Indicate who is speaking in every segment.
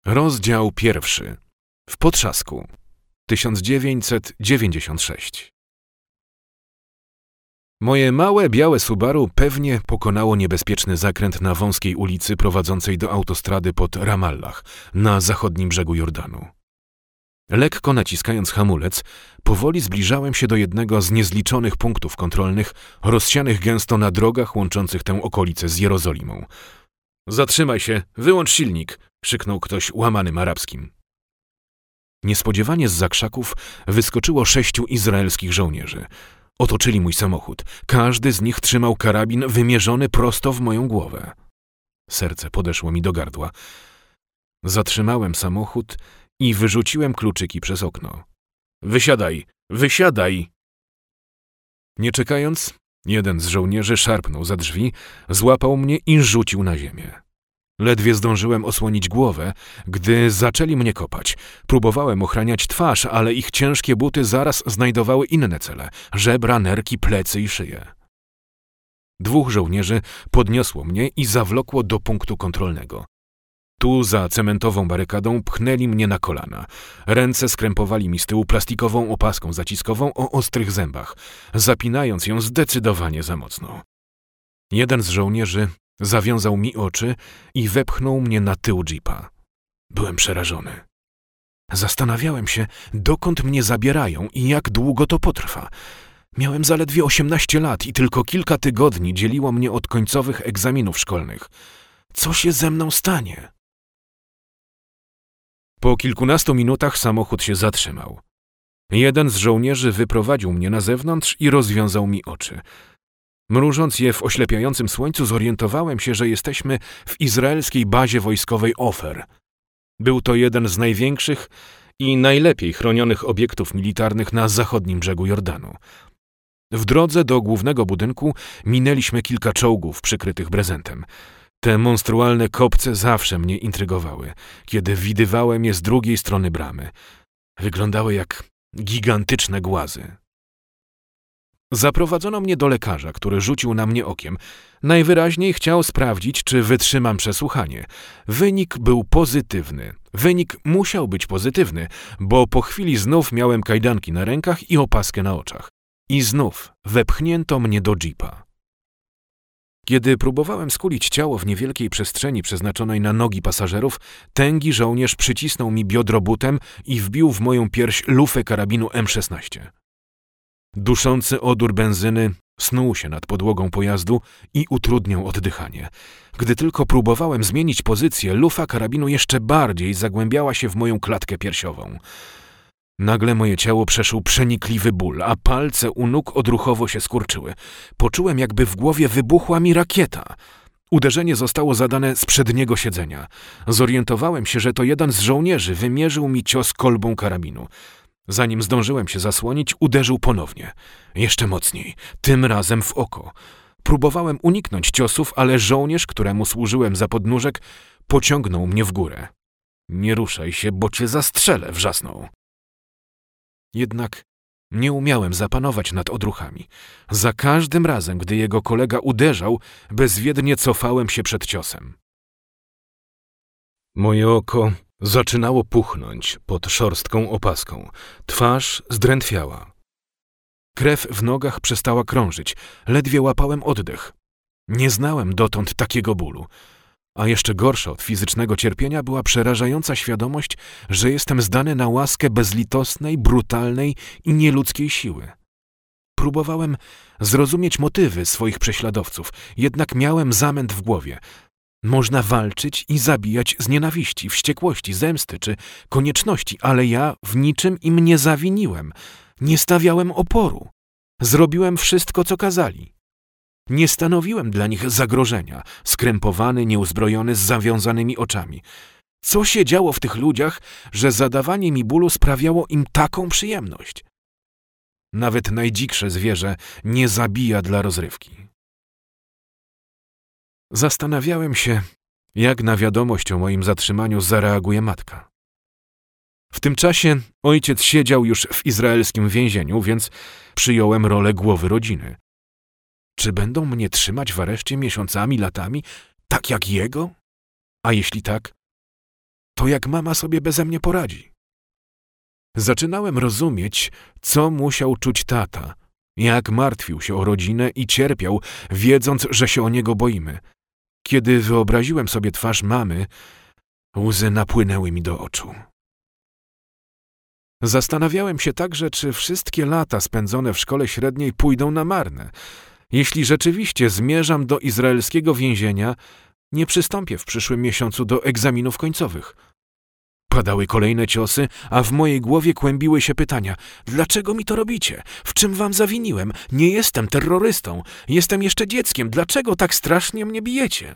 Speaker 1: Rozdział 1. W Potrzasku 1996. Moje małe, białe Subaru pewnie pokonało niebezpieczny zakręt na wąskiej ulicy prowadzącej do autostrady pod Ramallah, na zachodnim brzegu Jordanu. Lekko naciskając hamulec, powoli zbliżałem się do jednego z niezliczonych punktów kontrolnych, rozsianych gęsto na drogach łączących tę okolicę z Jerozolimą. „Zatrzymaj się, wyłącz silnik!” krzyknął ktoś łamanym arabskim. Niespodziewanie zza krzaków wyskoczyło 6 izraelskich żołnierzy. Otoczyli mój samochód. Każdy z nich trzymał karabin wymierzony prosto w moją głowę. Serce podeszło mi do gardła. Zatrzymałem samochód i wyrzuciłem kluczyki przez okno. „Wysiadaj! Wysiadaj!” Nie czekając, jeden z żołnierzy szarpnął za drzwi, złapał mnie i rzucił na ziemię. Ledwie zdążyłem osłonić głowę, gdy zaczęli mnie kopać. Próbowałem ochraniać twarz, ale ich ciężkie buty zaraz znajdowały inne cele – żebra, nerki, plecy i szyję. 2 żołnierzy podniosło mnie i zawlokło do punktu kontrolnego. Tu, za cementową barykadą, pchnęli mnie na kolana. Ręce skrępowali mi z tyłu plastikową opaską zaciskową o ostrych zębach, zapinając ją zdecydowanie za mocno. Jeden z żołnierzy zawiązał mi oczy i wepchnął mnie na tył jeepa. Byłem przerażony. Zastanawiałem się, dokąd mnie zabierają i jak długo to potrwa. Miałem zaledwie 18 lat i tylko kilka tygodni dzieliło mnie od końcowych egzaminów szkolnych. Co się ze mną stanie? Po kilkunastu minutach samochód się zatrzymał. Jeden z żołnierzy wyprowadził mnie na zewnątrz i rozwiązał mi oczy. Mrużąc je w oślepiającym słońcu, zorientowałem się, że jesteśmy w izraelskiej bazie wojskowej Ofer. Był to jeden z największych i najlepiej chronionych obiektów militarnych na zachodnim brzegu Jordanu. W drodze do głównego budynku minęliśmy kilka czołgów przykrytych brezentem. Te monstrualne kopce zawsze mnie intrygowały, kiedy widywałem je z drugiej strony bramy. Wyglądały jak gigantyczne głazy. Zaprowadzono mnie do lekarza, który rzucił na mnie okiem. Najwyraźniej chciał sprawdzić, czy wytrzymam przesłuchanie. Wynik był pozytywny. Wynik musiał być pozytywny, bo po chwili znów miałem kajdanki na rękach i opaskę na oczach. I znów wepchnięto mnie do jeepa. Kiedy próbowałem skulić ciało w niewielkiej przestrzeni przeznaczonej na nogi pasażerów, tęgi żołnierz przycisnął mi biodro butem i wbił w moją pierś lufę karabinu M16. Duszący odór benzyny snuł się nad podłogą pojazdu i utrudniał oddychanie. Gdy tylko próbowałem zmienić pozycję, lufa karabinu jeszcze bardziej zagłębiała się w moją klatkę piersiową. Nagle moje ciało przeszył przenikliwy ból, a palce u nóg odruchowo się skurczyły. Poczułem, jakby w głowie wybuchła mi rakieta. Uderzenie zostało zadane z przedniego siedzenia. Zorientowałem się, że to jeden z żołnierzy wymierzył mi cios kolbą karabinu. Zanim zdążyłem się zasłonić, uderzył ponownie. Jeszcze mocniej, tym razem w oko. Próbowałem uniknąć ciosów, ale żołnierz, któremu służyłem za podnóżek, pociągnął mnie w górę. „Nie ruszaj się, bo cię zastrzelę”, wrzasnął. Jednak nie umiałem zapanować nad odruchami. Za każdym razem, gdy jego kolega uderzał, bezwiednie cofałem się przed ciosem. Moje oko zaczynało puchnąć pod szorstką opaską. Twarz zdrętwiała. Krew w nogach przestała krążyć. Ledwie łapałem oddech. Nie znałem dotąd takiego bólu. A jeszcze gorsza od fizycznego cierpienia była przerażająca świadomość, że jestem zdany na łaskę bezlitosnej, brutalnej i nieludzkiej siły. Próbowałem zrozumieć motywy swoich prześladowców, jednak miałem zamęt w głowie. Można walczyć i zabijać z nienawiści, wściekłości, zemsty czy konieczności, ale ja w niczym im nie zawiniłem. Nie stawiałem oporu. Zrobiłem wszystko, co kazali. Nie stanowiłem dla nich zagrożenia, skrępowany, nieuzbrojony, z zawiązanymi oczami. Co się działo w tych ludziach, że zadawanie mi bólu sprawiało im taką przyjemność? Nawet najdziksze zwierzę nie zabija dla rozrywki. Zastanawiałem się, jak na wiadomość o moim zatrzymaniu zareaguje matka. W tym czasie ojciec siedział już w izraelskim więzieniu, więc przyjąłem rolę głowy rodziny. Czy będą mnie trzymać w areszcie miesiącami, latami, tak jak jego? A jeśli tak, to jak mama sobie beze mnie poradzi. Zaczynałem rozumieć, co musiał czuć tata, jak martwił się o rodzinę i cierpiał, wiedząc, że się o niego boimy. Kiedy wyobraziłem sobie twarz mamy, łzy napłynęły mi do oczu. Zastanawiałem się także, czy wszystkie lata spędzone w szkole średniej pójdą na marne. Jeśli rzeczywiście zmierzam do izraelskiego więzienia, nie przystąpię w przyszłym miesiącu do egzaminów końcowych. Padały kolejne ciosy, a w mojej głowie kłębiły się pytania. Dlaczego mi to robicie? W czym wam zawiniłem? Nie jestem terrorystą. Jestem jeszcze dzieckiem. Dlaczego tak strasznie mnie bijecie?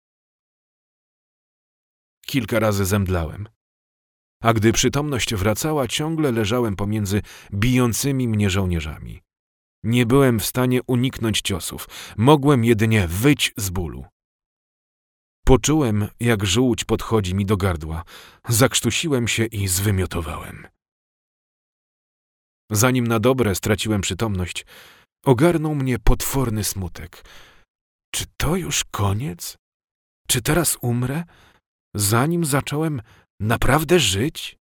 Speaker 1: Kilka razy zemdlałem. A gdy przytomność wracała, ciągle leżałem pomiędzy bijącymi mnie żołnierzami. Nie byłem w stanie uniknąć ciosów. Mogłem jedynie wyć z bólu. Poczułem, jak żółć podchodzi mi do gardła. Zakrztusiłem się i zwymiotowałem. Zanim na dobre straciłem przytomność, ogarnął mnie potworny smutek. Czy to już koniec? Czy teraz umrę? Zanim zacząłem naprawdę żyć?